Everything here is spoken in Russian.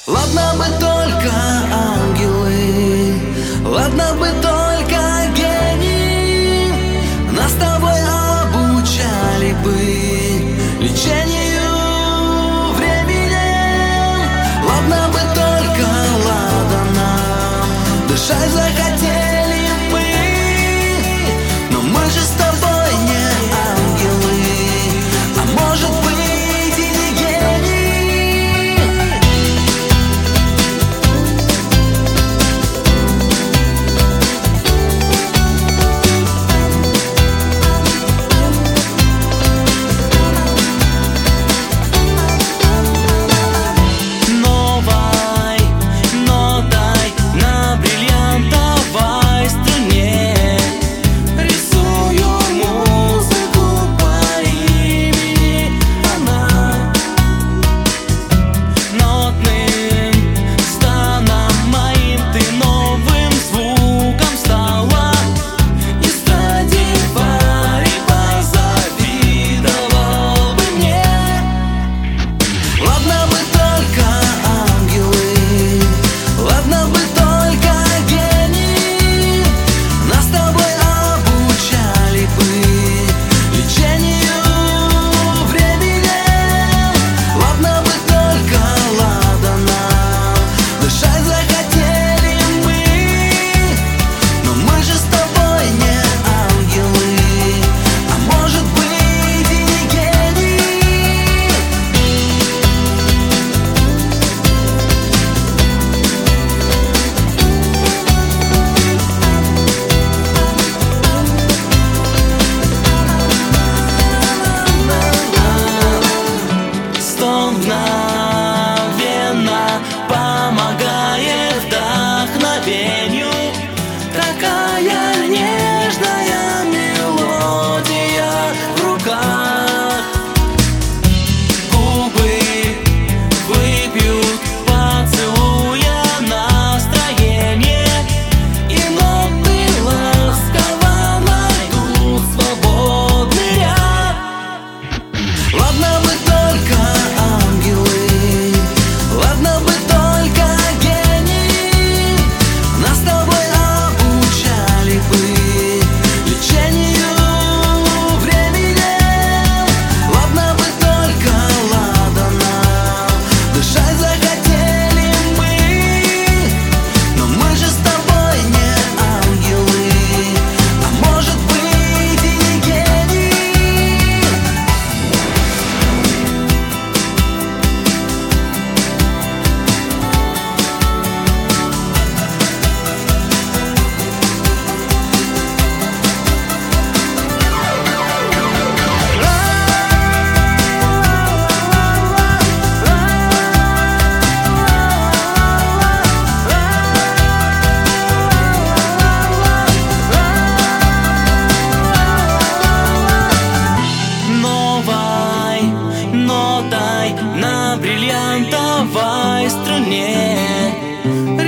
Ладно бы только ангелы, ладно бы только гении, нас с тобой обучали бы лечению временем. Ладно бы только ладно, дышать захотели мы, но мы же с тобой не ангелы, а может быть и не гении. Мгновенно помогает вдохновению такая нежная мелодия в руках. Губы выпьют поцелуя настроение, и ноты ласково найдут свободный ряд. Ладно бы только ангелы, ладно бы только гении, нас с тобой обучали бы лечению временем. Ладно бы только ладно, дышать захотели мы, но мы же с тобой не ангелы, а может быть и не гении. Новой нотой на бриллиантовой струне